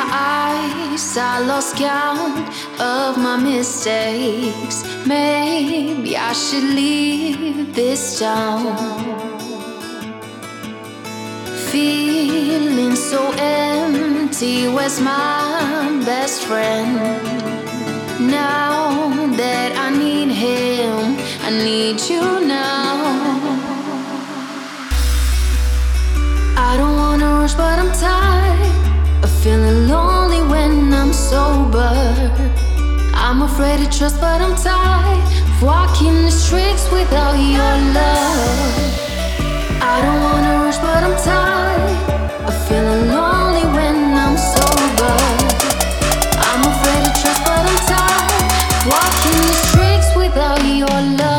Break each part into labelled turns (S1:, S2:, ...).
S1: eyes, I lost count of my mistakes. Maybe I should leave this town. Feeling so empty, where's my best friend? Now that I need him, I need you now. I don't wanna rush, but I'm tired of feeling lonely when I'm sober. I'm afraid to trust, but I'm tired of walking the streets without your love. I don't wanna rush, but I'm tired of feeling lonely when I'm sober. I'm afraid to trust, but I'm tired of walking the streets without your love.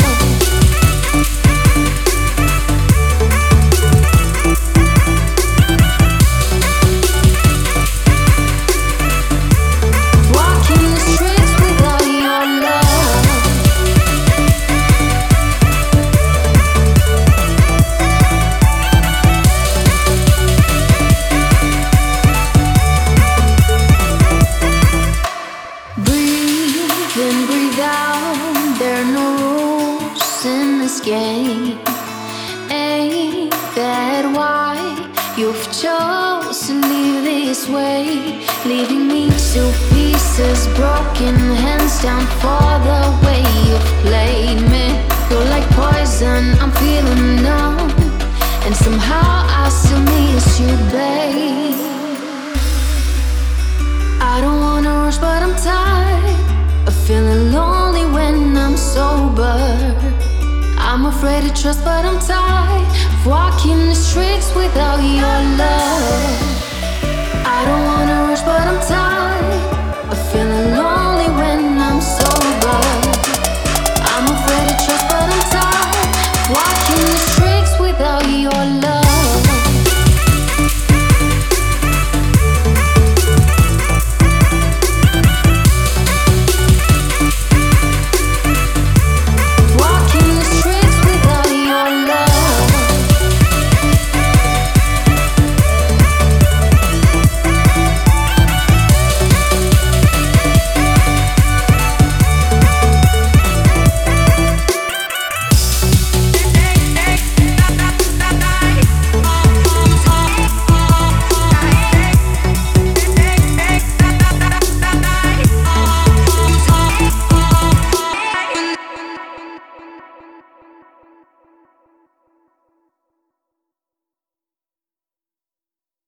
S1: Game. Ain't that why you've chosen to live this way? Leaving me to pieces, broken hands down for the way you've played me. You're like poison, I'm feeling numb, and somehow I still miss you, babe. I don't wanna rush, but I'm tired of feeling lonely when I'm sober. I'm afraid to trust, but I'm tired of walking the streets without your love. I don't wanna rush, but I'm tired